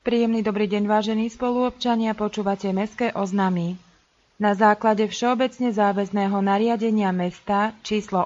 Príjemný dobrý deň, vážení spoluobčania, počúvate Mestské oznamy. Na základe všeobecne záväzného nariadenia mesta číslo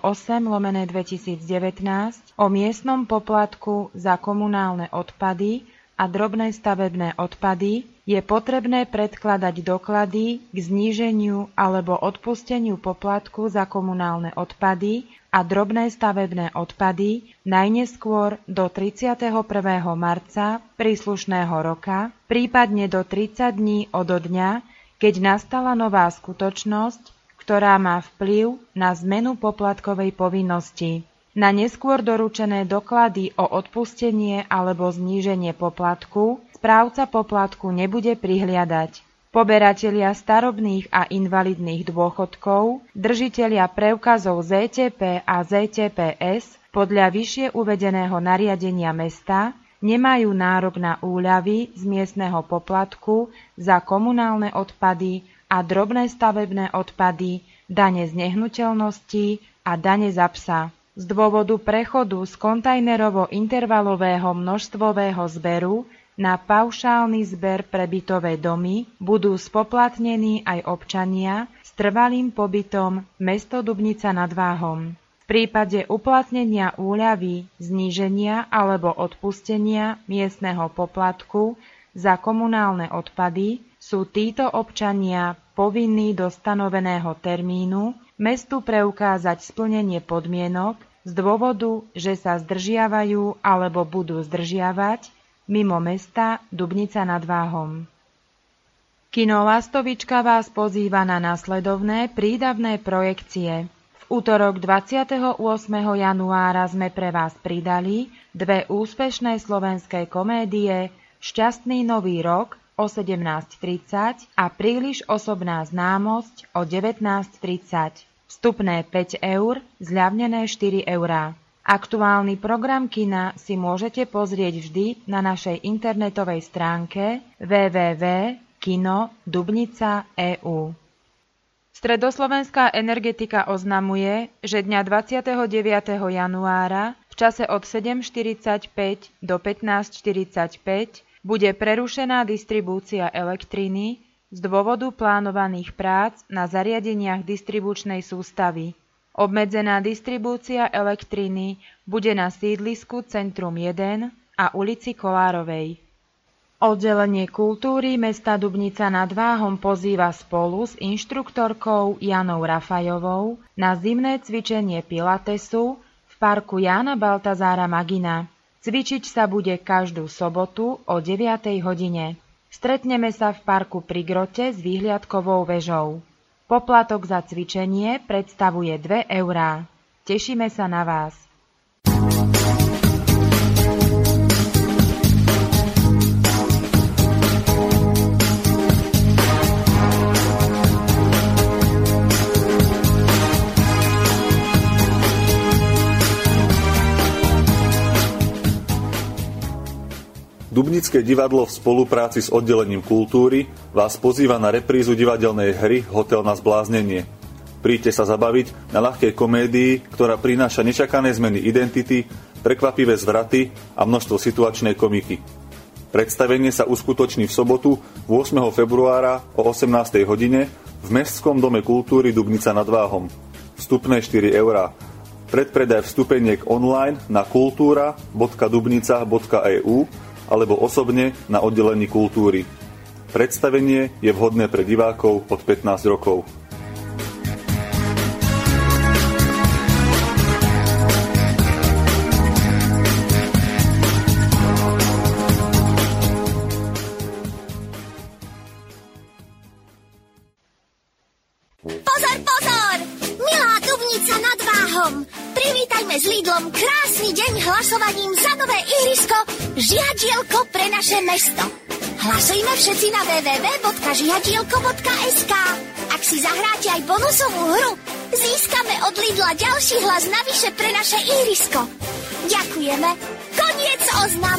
8/2019 o miestnom poplatku za komunálne odpady a drobné stavebné odpady je potrebné predkladať doklady k zníženiu alebo odpusteniu poplatku za komunálne odpady a drobné stavebné odpady najneskôr do 31. marca príslušného roka, prípadne do 30 dní odo dňa, keď nastala nová skutočnosť, ktorá má vplyv na zmenu poplatkovej povinnosti. Na neskôr doručené doklady o odpustenie alebo zníženie poplatku správca poplatku nebude prihliadať. Poberatelia starobných a invalidných dôchodkov, držitelia preukazov ZTP a ZTPS podľa vyššie uvedeného nariadenia mesta nemajú nárok na úľavy z miestneho poplatku za komunálne odpady a drobné stavebné odpady, dane z nehnuteľností a dane za psa. Z dôvodu prechodu z kontajnerovo-intervalového množstvového zberu na paušálny zber pre bytové domy budú spoplatnení aj občania s trvalým pobytom mesto Dubnica nad Váhom. V prípade uplatnenia úľavy, zníženia alebo odpustenia miestneho poplatku za komunálne odpady sú títo občania povinní do stanoveného termínu mestu preukázať splnenie podmienok z dôvodu, že sa zdržiavajú alebo budú zdržiavať mimo mesta Dubnica nad Váhom. Kino Lastovička vás pozýva na nasledovné prídavné projekcie. V útorok 28. januára sme pre vás pridali dve úspešné slovenské komédie Šťastný nový rok o 17:30 a Príliš osobná známosť o 19:30. Vstupné 5 eur, zľavnené 4 eurá. Aktuálny program kina si môžete pozrieť vždy na našej internetovej stránke www.kino.dubnica.eu. Stredoslovenská energetika oznamuje, že dňa 29. januára v čase od 7:45 do 15:45 bude prerušená distribúcia elektriny z dôvodu plánovaných prác na zariadeniach distribučnej sústavy. Obmedzená distribúcia elektriny bude na sídlisku Centrum 1 a ulici Kolárovej. Oddelenie kultúry mesta Dubnica nad Váhom pozýva spolu s inštruktorkou Janou Rafajovou na zimné cvičenie pilatesu v parku Jána Baltazára Magina. Cvičiť sa bude každú sobotu o 9. hodine. Stretneme sa v parku pri grote s výhliadkovou vežou. Poplatok za cvičenie predstavuje 2 eurá. Tešíme sa na vás. Dubnické divadlo v spolupráci s oddelením kultúry vás pozýva na reprízu divadelnej hry Hotel na zbláznenie. Príďte sa zabaviť na ľahkej komédii, ktorá prináša nečakané zmeny identity, prekvapivé zvraty a množstvo situačnej komiky. Predstavenie sa uskutoční v sobotu 8. februára o 18. hodine v Mestskom dome kultúry Dubnica nad Váhom. Vstupné 4 eurá. Predpredaj vstupeniek online na kultura.dubnica.eu alebo osobne na oddelení kultúry. Predstavenie je vhodné pre divákov od 15 rokov. Pozor, pozor! Milá Dubnica nad Váhom! Privítajme s Lidlom krásny deň hlasovaním za nové ihrisko Žiadielko pre naše mesto. Hlasujme všetci na www.žiadielko.sk. Ak si zahráte aj bonusovú hru, získame od Lidla ďalší hlas navyše pre naše ihrisko. Ďakujeme. Koniec oznamu.